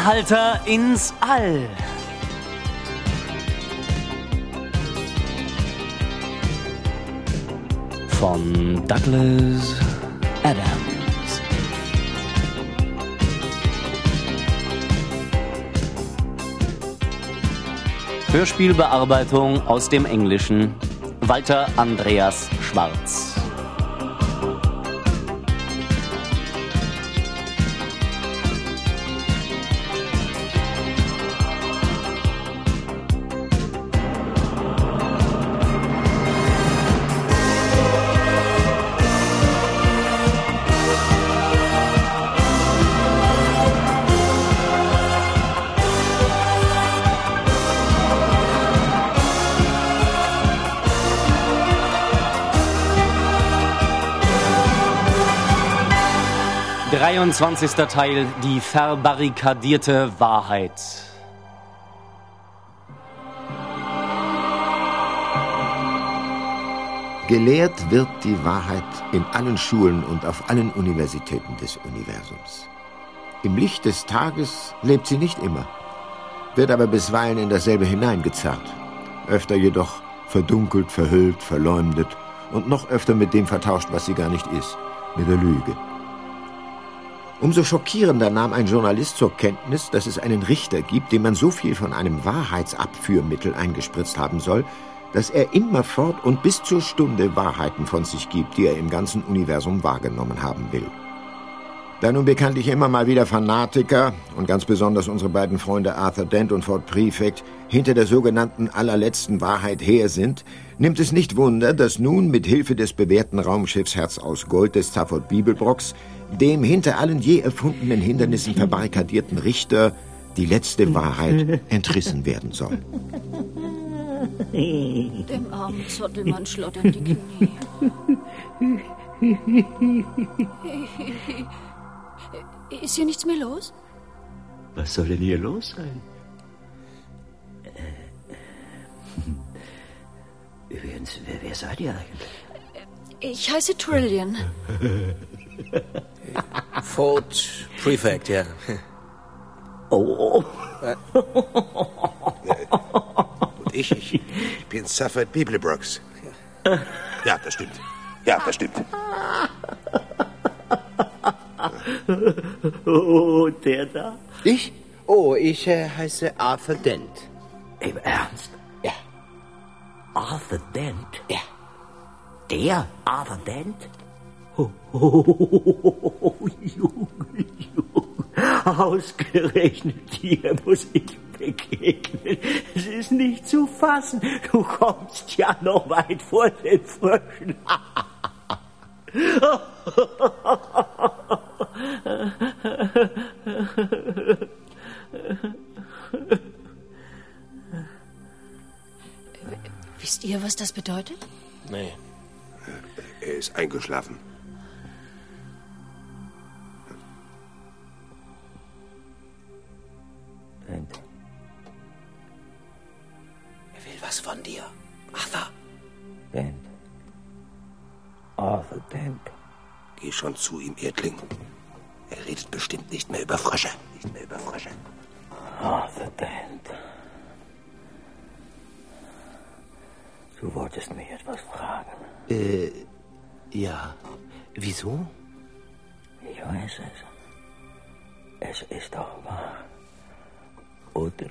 Anhalter ins All. Von Douglas Adams. Hörspielbearbeitung aus dem Englischen. Walter Andreas Schwarz. 23. Teil, die verbarrikadierte Wahrheit. Gelehrt wird die Wahrheit in allen Schulen und auf allen Universitäten des Universums. Im Licht des Tages lebt sie nicht immer, wird aber bisweilen in dasselbe hineingezerrt, öfter jedoch verdunkelt, verhüllt, verleumdet und noch öfter mit dem vertauscht, was sie gar nicht ist, mit der Lüge. Umso schockierender nahm ein Journalist zur Kenntnis, dass es einen Richter gibt, dem man so viel von einem Wahrheitsabführmittel eingespritzt haben soll, dass er immerfort und bis zur Stunde Wahrheiten von sich gibt, die er im ganzen Universum wahrgenommen haben will. Da nun bekanntlich immer mal wieder Fanatiker und ganz besonders unsere beiden Freunde Arthur Dent und Fort Prefect hinter der sogenannten allerletzten Wahrheit her sind, nimmt es nicht Wunder, dass nun mit Hilfe des bewährten Raumschiffs Herz aus Gold des Stafford Beeblebrox dem hinter allen je erfundenen Hindernissen verbarrikadierten Richter die letzte Wahrheit entrissen werden soll. Dem armen Zottelmann schlottern die Knie. Ist hier nichts mehr los? Was soll denn hier los sein? Übrigens, wer seid ihr eigentlich? Ich heiße Trillian. Fort Prefect, ja. Oh. Und ich bin Stafford Beeblebrox. Ja, das stimmt. Ja, das stimmt. Oh, der da? Ich? Oh, ich heiße Arthur Dent. Im Ernst? Ja. Arthur Dent? Ja. Der Arthur Dent? Junge. Ausgerechnet dir muss ich begegnen. Es ist nicht zu fassen. Du kommst ja noch weit vor den Fröschen. Wisst ihr, was das bedeutet? Nee. Er ist eingeschlafen. Dent. Er will was von dir, Arthur. Dent. Arthur Dent. Geh schon zu ihm, Erdling. Er redet bestimmt nicht mehr über Frösche. Arthur Dent. Du wolltest mich etwas fragen. Ja. Wieso? Ich weiß es. Es ist doch wahr. Oder?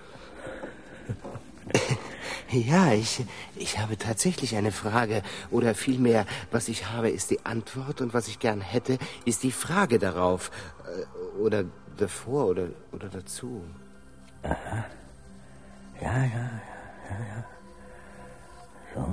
Ja, ich habe tatsächlich eine Frage. Oder vielmehr, was ich habe, ist die Antwort. Und was ich gern hätte, ist die Frage darauf. Oder davor oder dazu. Aha. Ja. So.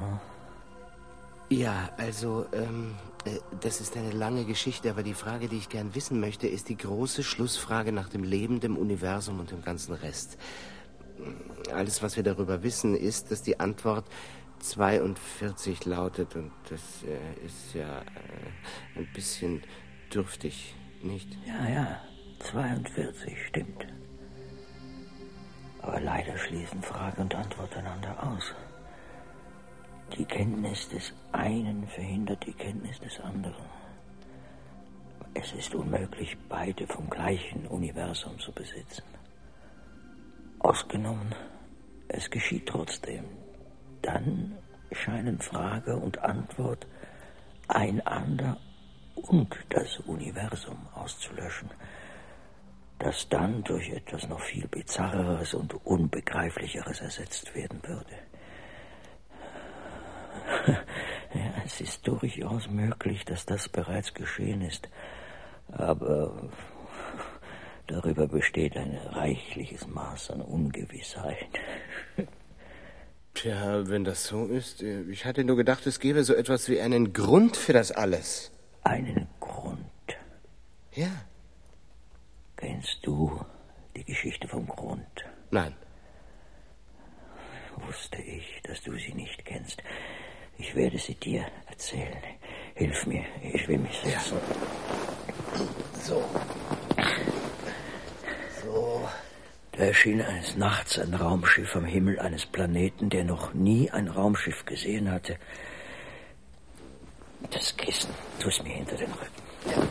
Ja, also, das ist eine lange Geschichte, aber die Frage, die ich gern wissen möchte, ist die große Schlussfrage nach dem Leben, dem Universum und dem ganzen Rest. Alles, was wir darüber wissen, ist, dass die Antwort 42 lautet und das ist ja ein bisschen dürftig, nicht? Ja, 42, stimmt. Aber leider schließen Frage und Antwort einander aus. Die Kenntnis des einen verhindert die Kenntnis des anderen. Es ist unmöglich, beide vom gleichen Universum zu besitzen. Ausgenommen, es geschieht trotzdem. Dann scheinen Frage und Antwort einander und das Universum auszulöschen, das dann durch etwas noch viel Bizarreres und Unbegreiflicheres ersetzt werden würde. Ja, es ist durchaus möglich, dass das bereits geschehen ist, aber darüber besteht ein reichliches Maß an Ungewissheit. Tja, wenn das so ist, ich hatte nur gedacht, es gäbe so etwas wie einen Grund für das alles. Einen Grund? Ja. Kennst du die Geschichte vom Grund? Nein. Wusste ich, dass du sie nicht kennst. Ich werde sie dir erzählen. Hilf mir, ich will mich setzen. Ja. So. Da erschien eines Nachts ein Raumschiff am Himmel eines Planeten, der noch nie ein Raumschiff gesehen hatte. Das Kissen, tu's mir hinter den Rücken. Ja.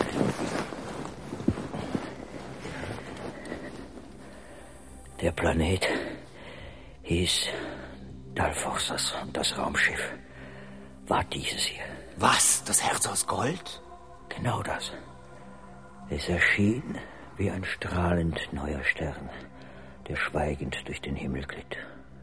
Der Planet hieß Dalforsas und das Raumschiff war dieses hier. Was? Das Herz aus Gold? Genau das. Es erschien wie ein strahlend neuer Stern, der schweigend durch den Himmel glitt.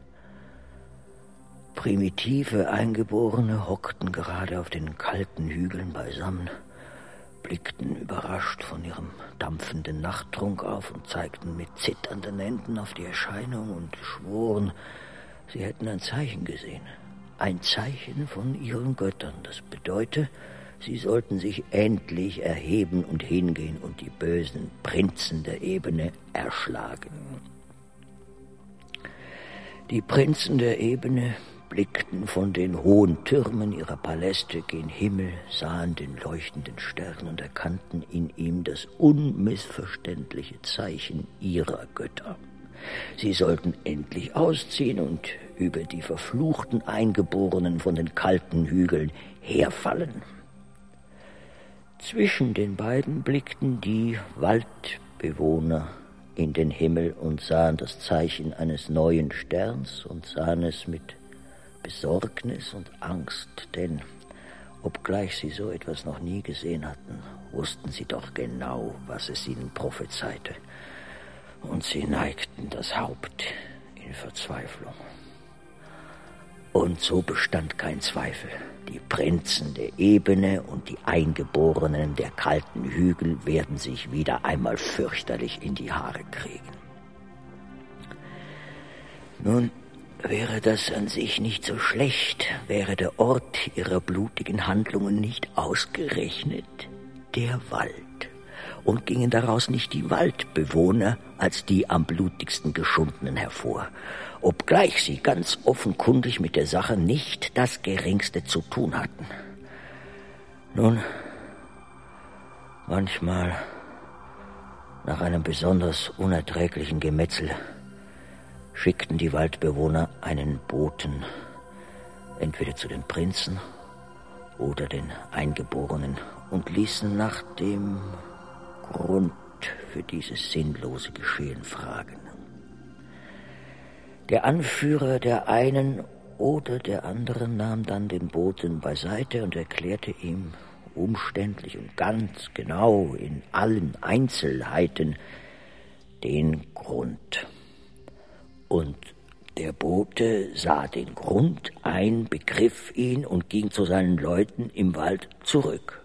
Primitive Eingeborene hockten gerade auf den kalten Hügeln beisammen, blickten überrascht von ihrem dampfenden Nachttrunk auf und zeigten mit zitternden Händen auf die Erscheinung und schworen, sie hätten ein Zeichen gesehen. Ein Zeichen von ihren Göttern. Das bedeute, sie sollten sich endlich erheben und hingehen und die bösen Prinzen der Ebene erschlagen. Die Prinzen der Ebene blickten von den hohen Türmen ihrer Paläste gen Himmel, sahen den leuchtenden Stern und erkannten in ihm das unmissverständliche Zeichen ihrer Götter. Sie sollten endlich ausziehen und über die verfluchten Eingeborenen von den kalten Hügeln herfallen. Zwischen den beiden blickten die Waldbewohner in den Himmel und sahen das Zeichen eines neuen Sterns und sahen es mit Besorgnis und Angst, denn obgleich sie so etwas noch nie gesehen hatten, wussten sie doch genau, was es ihnen prophezeite, und sie neigten das Haupt in Verzweiflung. Und so bestand kein Zweifel. Die Prinzen der Ebene und die Eingeborenen der kalten Hügel werden sich wieder einmal fürchterlich in die Haare kriegen. Nun wäre das an sich nicht so schlecht, wäre der Ort ihrer blutigen Handlungen nicht ausgerechnet der Wald. Und gingen daraus nicht die Waldbewohner als die am blutigsten Geschundenen hervor, obgleich sie ganz offenkundig mit der Sache nicht das Geringste zu tun hatten. Nun, manchmal, nach einem besonders unerträglichen Gemetzel, schickten die Waldbewohner einen Boten, entweder zu den Prinzen oder den Eingeborenen, und ließen nach dem Grund für dieses sinnlose Geschehen fragen. Der Anführer der einen oder der anderen nahm dann den Boten beiseite und erklärte ihm umständlich und ganz genau in allen Einzelheiten den Grund. Und der Bote sah den Grund ein, begriff ihn und ging zu seinen Leuten im Wald zurück.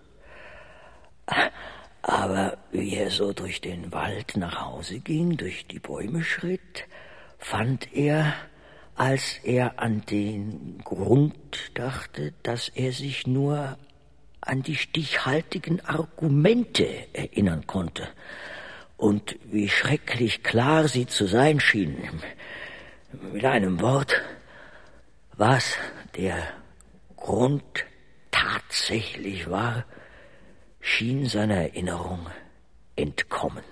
Aber wie er so durch den Wald nach Hause ging, durch die Bäume schritt, fand er, als er an den Grund dachte, dass er sich nur an die stichhaltigen Argumente erinnern konnte und wie schrecklich klar sie zu sein schienen. Mit einem Wort, was der Grund tatsächlich war, schien seiner Erinnerung entkommen.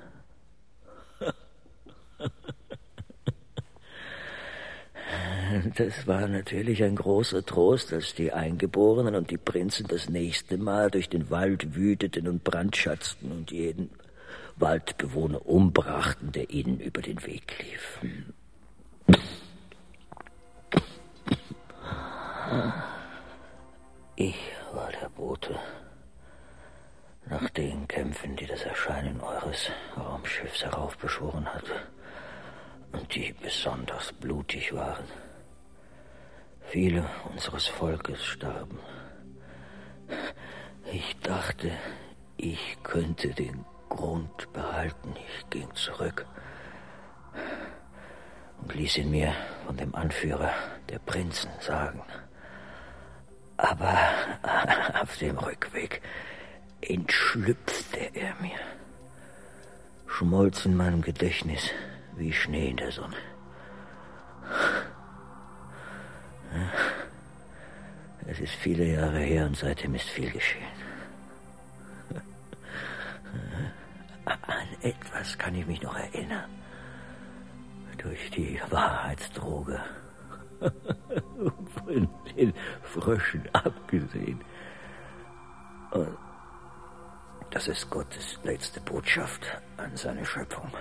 Das war natürlich ein großer Trost, als die Eingeborenen und die Prinzen das nächste Mal durch den Wald wüteten und brandschatzten und jeden Waldbewohner umbrachten, der ihnen über den Weg lief. Ich war der Bote. Nach den Kämpfen, die das Erscheinen eures Raumschiffs heraufbeschworen hat und die besonders blutig waren. Viele unseres Volkes starben. Ich dachte, ich könnte den Grund behalten. Ich ging zurück und ließ ihn mir von dem Anführer der Prinzen sagen. Aber auf dem Rückweg entschlüpfte er mir, schmolz in meinem Gedächtnis wie Schnee in der Sonne. Es ist viele Jahre her und seitdem ist viel geschehen. An etwas kann ich mich noch erinnern. Durch die Wahrheitsdroge. Von den Fröschen abgesehen. Und das ist Gottes letzte Botschaft an seine Schöpfung.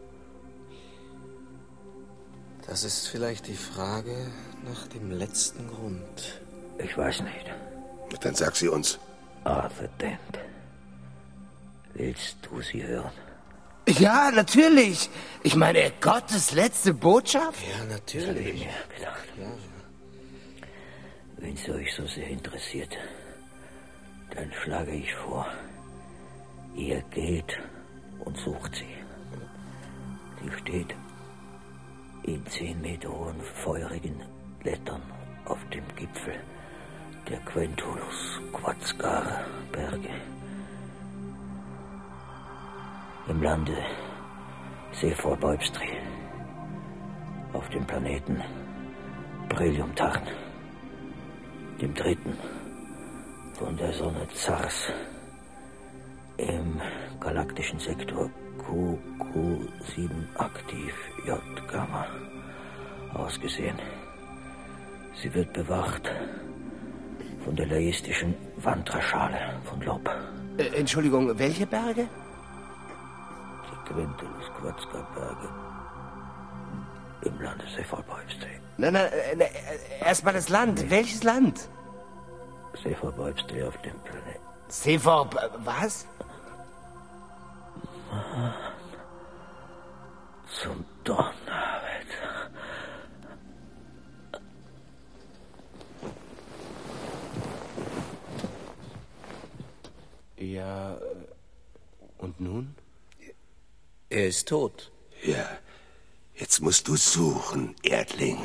Das ist vielleicht die Frage nach dem letzten Grund. Ich weiß nicht. Dann sag sie uns. Arthur Dent. Willst du sie hören? Ja, natürlich. Ich meine, Gottes letzte Botschaft? Ja, Das habe ich mir gedacht. Ja. Wenn sie euch so sehr interessiert, dann schlage ich vor, ihr geht und sucht sie. Sie steht in 10 Meter hohen, feurigen Lettern auf dem Gipfel der Quentulus Quatzgare Berge. Im Lande Sefor-Beubstri, auf dem Planeten Brillium-Tarn, dem dritten von der Sonne Zars, im galaktischen Sektor QQ7 aktiv J-Gamma ausgesehen. Sie wird bewacht von der laistischen Vantraschale von Lob. Entschuldigung, welche Berge? Die Quentulus Quatzgare-Berge im Lande Sefor-Beubstri. Nein, erstmal das Land. Welches Land? Sefor-Beubstri auf dem Planeten. Sefor... was? Mann, zum Donnerwetter. Ja, und nun? Er ist tot. Ja, jetzt musst du suchen, Erdlinge.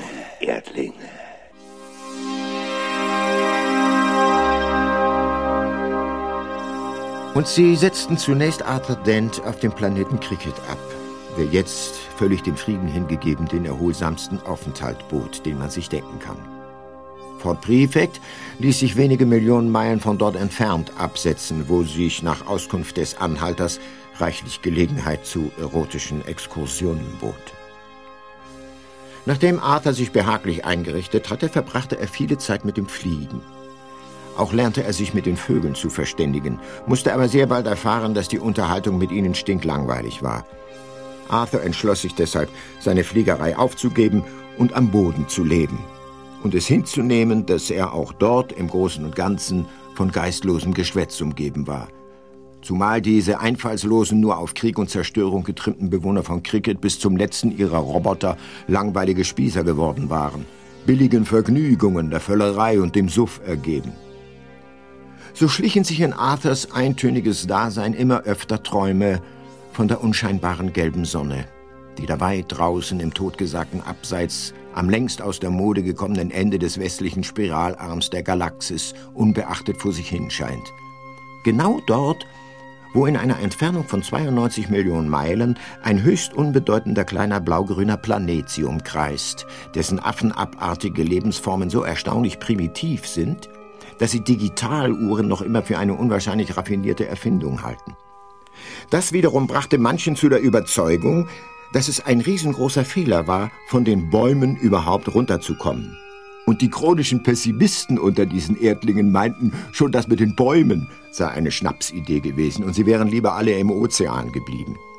Und sie setzten zunächst Arthur Dent auf dem Planeten Cricket ab, der jetzt, völlig dem Frieden hingegeben, den erholsamsten Aufenthalt bot, den man sich denken kann. Fort Prefect ließ sich wenige Millionen Meilen von dort entfernt absetzen, wo sich nach Auskunft des Anhalters reichlich Gelegenheit zu erotischen Exkursionen bot. Nachdem Arthur sich behaglich eingerichtet hatte, verbrachte er viele Zeit mit dem Fliegen. Auch lernte er sich mit den Vögeln zu verständigen, musste aber sehr bald erfahren, dass die Unterhaltung mit ihnen stinklangweilig war. Arthur entschloss sich deshalb, seine Fliegerei aufzugeben und am Boden zu leben und es hinzunehmen, dass er auch dort im Großen und Ganzen von geistlosem Geschwätz umgeben war. Zumal diese einfallslosen, nur auf Krieg und Zerstörung getrimmten Bewohner von Cricket bis zum letzten ihrer Roboter langweilige Spießer geworden waren, billigen Vergnügungen, der Völlerei und dem Suff ergeben. So schlichen sich in Arthurs eintöniges Dasein immer öfter Träume von der unscheinbaren gelben Sonne, die da weit draußen im totgesagten Abseits am längst aus der Mode gekommenen Ende des westlichen Spiralarms der Galaxis unbeachtet vor sich hinscheint. Genau dort, wo in einer Entfernung von 92 Millionen Meilen ein höchst unbedeutender kleiner blaugrüner Planet sie umkreist, dessen affenabartige Lebensformen so erstaunlich primitiv sind, dass sie Digitaluhren noch immer für eine unwahrscheinlich raffinierte Erfindung halten. Das wiederum brachte manchen zu der Überzeugung, dass es ein riesengroßer Fehler war, von den Bäumen überhaupt runterzukommen. Und die chronischen Pessimisten unter diesen Erdlingen meinten, schon das mit den Bäumen sei eine Schnapsidee gewesen und sie wären lieber alle im Ozean geblieben.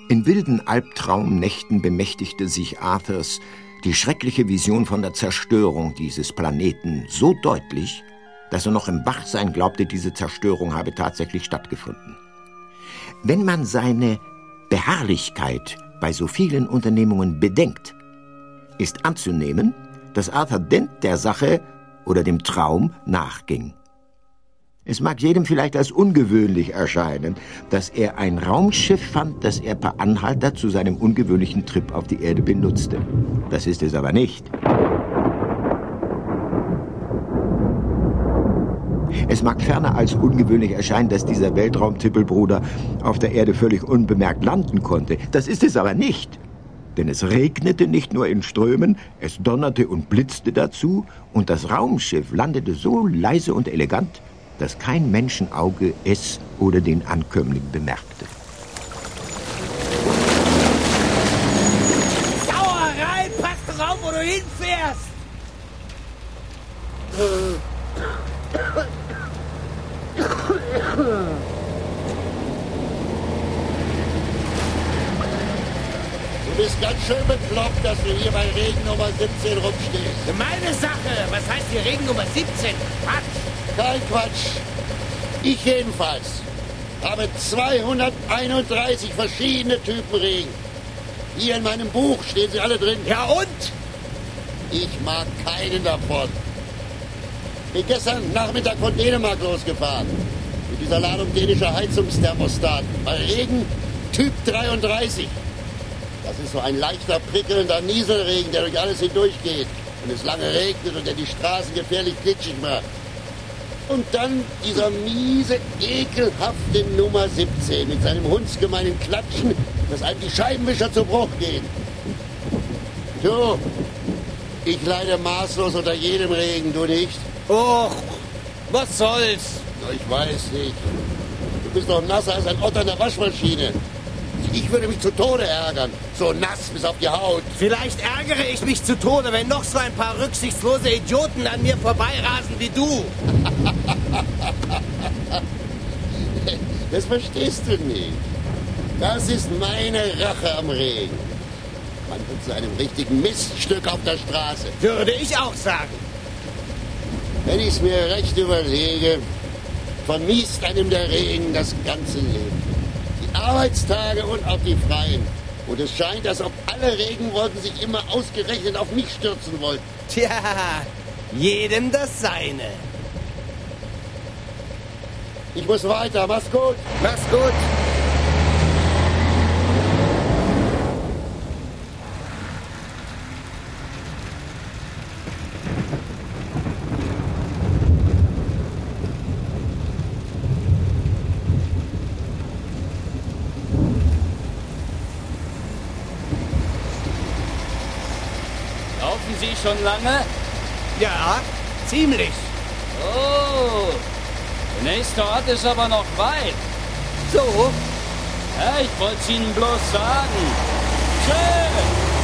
In wilden Albtraumnächten bemächtigte sich Arthurs die schreckliche Vision von der Zerstörung dieses Planeten so deutlich, dass er noch im Wachsein glaubte, diese Zerstörung habe tatsächlich stattgefunden. Wenn man seine Beharrlichkeit bei so vielen Unternehmungen bedenkt, ist anzunehmen, dass Arthur Dent der Sache oder dem Traum nachging. Es mag jedem vielleicht als ungewöhnlich erscheinen, dass er ein Raumschiff fand, das er per Anhalter zu seinem ungewöhnlichen Trip auf die Erde benutzte. Das ist es aber nicht. Es mag ferner als ungewöhnlich erscheinen, dass dieser Weltraumtippelbruder auf der Erde völlig unbemerkt landen konnte. Das ist es aber nicht. Denn es regnete nicht nur in Strömen, es donnerte und blitzte dazu und das Raumschiff landete so leise und elegant, dass kein Menschenauge es oder den Ankömmling bemerkte. Sauerei, pass doch auf, wo du hinfährst! Du bist ganz schön bekloppt, dass du hier bei Regen Nummer 17 rumstehst. Meine Sache! Was heißt hier Regen Nummer 17? Quatsch! Kein Quatsch. Ich jedenfalls habe 231 verschiedene Typen Regen. Hier in meinem Buch stehen sie alle drin. Ja und? Ich mag keinen davon. Bin gestern Nachmittag von Dänemark losgefahren. Mit dieser Ladung dänischer Heizungsthermostaten. Bei Regen Typ 33. Das ist so ein leichter, prickelnder Nieselregen, der durch alles hindurchgeht. Wenn es lange regnet und der die Straßen gefährlich glitschig macht. Und dann dieser miese, ekelhafte Nummer 17 mit seinem hundsgemeinen Klatschen, dass einem die Scheibenwischer zu Bruch gehen. Du, ich leide maßlos unter jedem Regen, du nicht? Och, was soll's? Ich weiß nicht. Du bist doch nasser als ein Otter in der Waschmaschine. Ich würde mich zu Tode ärgern. So nass bis auf die Haut. Vielleicht ärgere ich mich zu Tode, wenn noch so ein paar rücksichtslose Idioten an mir vorbeirasen wie du. Das verstehst du nicht. Das ist meine Rache am Regen. Man wird zu einem richtigen Miststück auf der Straße. Würde ich auch sagen. Wenn ich es mir recht überlege, vermiest einem der Regen das ganze Leben. Die Arbeitstage und auch die freien. Und es scheint, als ob alle Regenwolken sich immer ausgerechnet auf mich stürzen wollten. Tja, jedem das seine. Ich muss weiter. Mach's gut. Mach's gut. Laufen Sie schon lange? Ja, ziemlich. Oh, der nächste Ort ist aber noch weit. So? Ja, ich wollte es Ihnen bloß sagen. Tschö!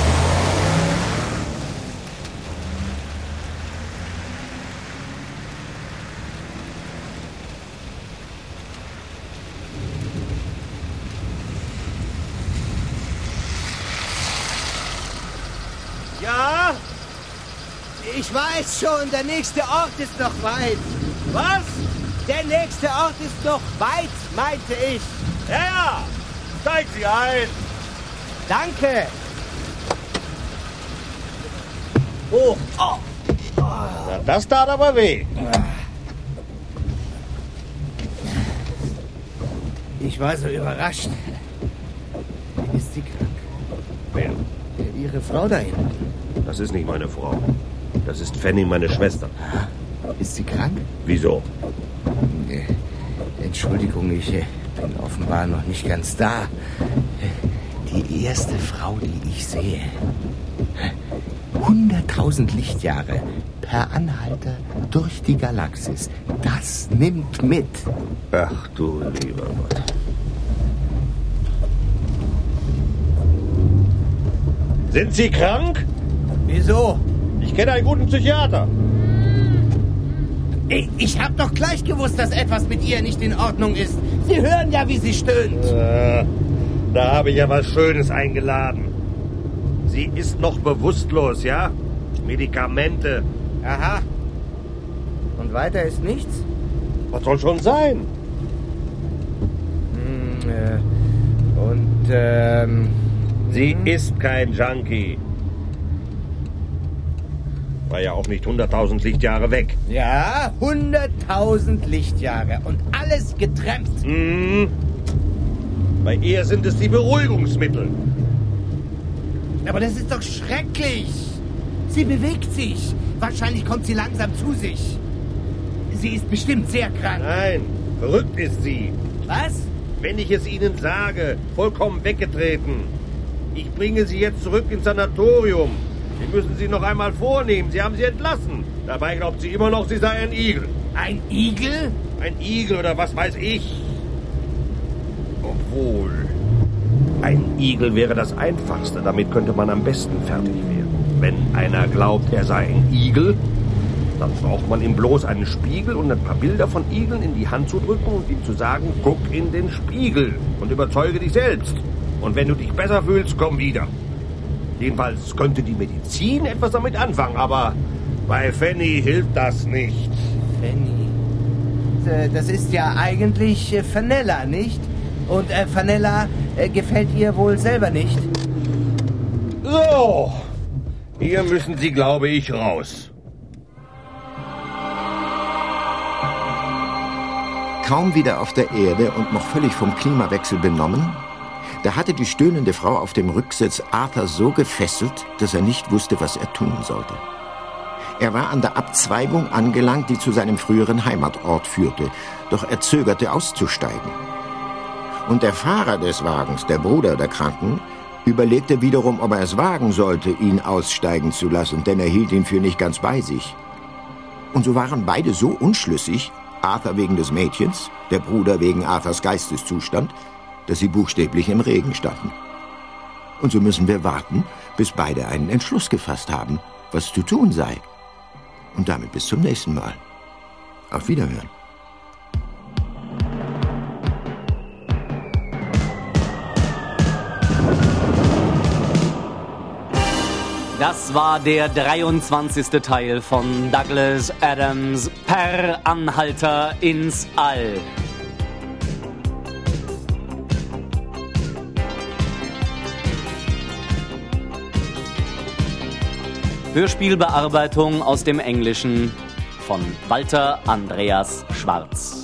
Ja? Ich weiß schon, der nächste Ort ist noch weit. Was? Der nächste Ort ist noch weit, meinte ich. Ja, ja. Steigt Sie ein. Danke. Oh. Oh. Na, das tat aber weh. Ich war so überrascht. Ist sie krank? Wer? Ihre Frau da hinten. Das ist nicht meine Frau. Das ist Fanny, meine Schwester. Ist sie krank? Wieso? Entschuldigung, ich bin offenbar noch nicht ganz da. Die erste Frau, die ich sehe. 100.000 Lichtjahre per Anhalter durch die Galaxis. Das nimmt mit. Ach du lieber Gott. Sind Sie krank? Wieso? Ich kenne einen guten Psychiater. Ich hab doch gleich gewusst, dass etwas mit ihr nicht in Ordnung ist. Sie hören ja, wie sie stöhnt. da habe ich ja was Schönes eingeladen. Sie ist noch bewusstlos, ja? Medikamente. Aha. Und weiter ist nichts? Was soll schon sein? Sie ist kein Junkie. War ja auch nicht 100.000 Lichtjahre weg. Ja, 100.000 Lichtjahre und alles getrennt. Mhm. Bei ihr sind es die Beruhigungsmittel. Aber das ist doch schrecklich. Sie bewegt sich. Wahrscheinlich kommt sie langsam zu sich. Sie ist bestimmt sehr krank. Nein, verrückt ist sie. Was? Wenn ich es Ihnen sage, vollkommen weggetreten. Ich bringe Sie jetzt zurück ins Sanatorium. Sie müssen sie noch einmal vornehmen. Sie haben sie entlassen. Dabei glaubt sie immer noch, sie sei ein Igel. Ein Igel? Ein Igel oder was weiß ich. Obwohl, ein Igel wäre das Einfachste. Damit könnte man am besten fertig werden. Wenn einer glaubt, er sei ein Igel, dann braucht man ihm bloß einen Spiegel und ein paar Bilder von Igeln in die Hand zu drücken und ihm zu sagen, guck in den Spiegel und überzeuge dich selbst. Und wenn du dich besser fühlst, komm wieder. Jedenfalls könnte die Medizin etwas damit anfangen, aber bei Fanny hilft das nicht. Fanny? Das ist ja eigentlich Fenella, nicht? Und Fenella gefällt ihr wohl selber nicht? So, hier müssen Sie, glaube ich, raus. Kaum wieder auf der Erde und noch völlig vom Klimawechsel benommen, da hatte die stöhnende Frau auf dem Rücksitz Arthur so gefesselt, dass er nicht wusste, was er tun sollte. Er war an der Abzweigung angelangt, die zu seinem früheren Heimatort führte, doch er zögerte auszusteigen. Und der Fahrer des Wagens, der Bruder der Kranken, überlegte wiederum, ob er es wagen sollte, ihn aussteigen zu lassen, denn er hielt ihn für nicht ganz bei sich. Und so waren beide so unschlüssig, Arthur wegen des Mädchens, der Bruder wegen Arthurs Geisteszustand, dass sie buchstäblich im Regen standen. Und so müssen wir warten, bis beide einen Entschluss gefasst haben, was zu tun sei. Und damit bis zum nächsten Mal. Auf Wiederhören. Das war der 23. Teil von Douglas Adams' Per Anhalter ins All. Hörspielbearbeitung aus dem Englischen von Walter Andreas Schwarz.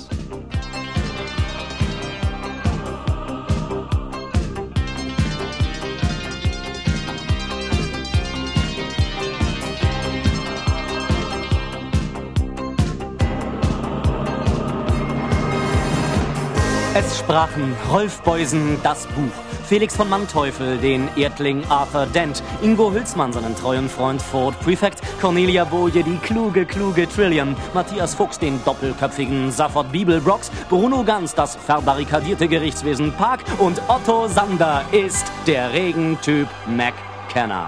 Es sprachen Rolf Beusen, das Buch, Felix von Manteuffel, den Erdling Arthur Dent, Ingo Hülsmann, seinen treuen Freund Ford Prefect, Cornelia Boje, die kluge Trillian, Matthias Fuchs, den doppelköpfigen Safford Bibelbrox, Bruno Ganz, das verbarrikadierte Gerichtswesen Park und Otto Sander ist der Regentyp McKenna.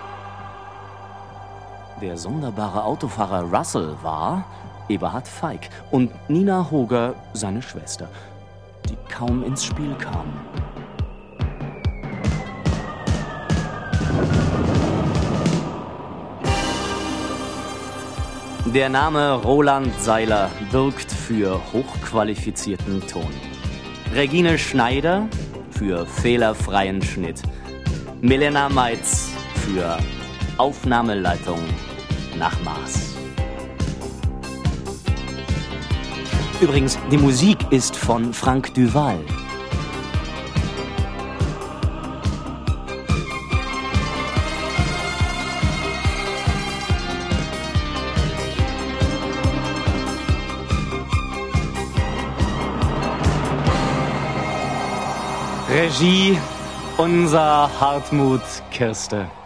Der sonderbare Autofahrer Russell war Eberhard Feig und Nina Hoger seine Schwester, die kaum ins Spiel kam. Der Name Roland Seiler bürgt für hochqualifizierten Ton. Regine Schneider für fehlerfreien Schnitt. Milena Meitz für Aufnahmeleitung nach Maß. Übrigens, die Musik ist von Frank Duval. Regie, unser Hartmut Kirste.